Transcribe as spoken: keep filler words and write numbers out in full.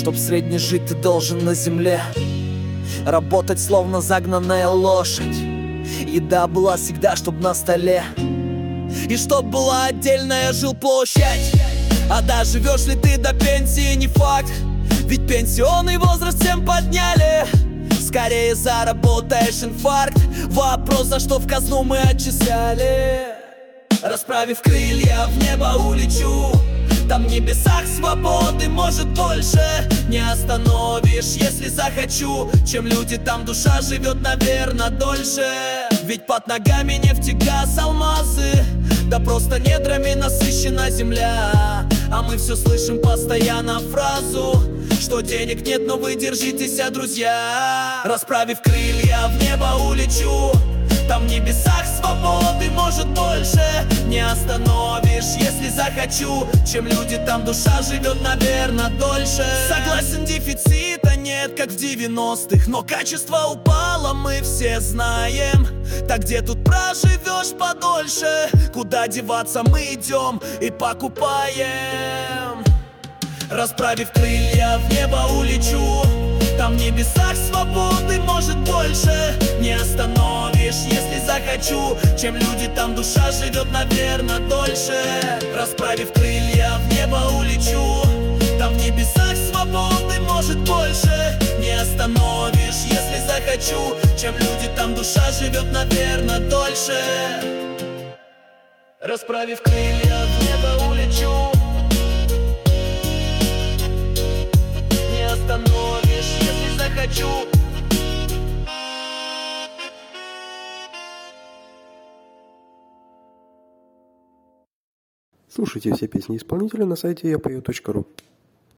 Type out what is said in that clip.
Чтоб средний жить, ты должен на земле работать, словно загнанная лошадь. Еда была всегда, чтоб на столе, и чтоб была отдельная жилплощадь. А доживешь ли ты до пенсии, не факт, ведь пенсионный возраст всем подняли. Скорее заработаешь инфаркт. Вопрос, за что в казну мы отчисляли. Расправив крылья, в небо улечу. Там в небесах свободы, может, больше не остановишь, если захочу. Чем люди, там душа живет, наверное, дольше. Ведь под ногами нефть и газ, алмазы, да просто недрами насыщена земля. А мы все слышим постоянно фразу, что денег нет, но вы держитесь, а друзья. Расправив крылья, в небо улечу. Там в небесах свободы, может, больше не остановишь, если захочу. Чем люди, там душа живет, наверное, дольше. Согласен, дефицита нет, как в девяностых, но качество упало, мы все знаем. Так где тут проживешь подольше? Куда деваться, мы идем и покупаем. Расправив крылья, в небо улечу. Там в небесах свободы, может, больше не остановишь, если захочу. Чем люди, там душа живет, наверное, дольше. Расправив крылья, в небо улечу. Там в небесах свободы, может, больше не остановишь, если захочу. Чем люди, там душа живет, наверное, дольше. Расправив крылья, в небо улечу. Не остановишь, если захочу. Слушайте все песни исполнителя на сайте я пою точка ру.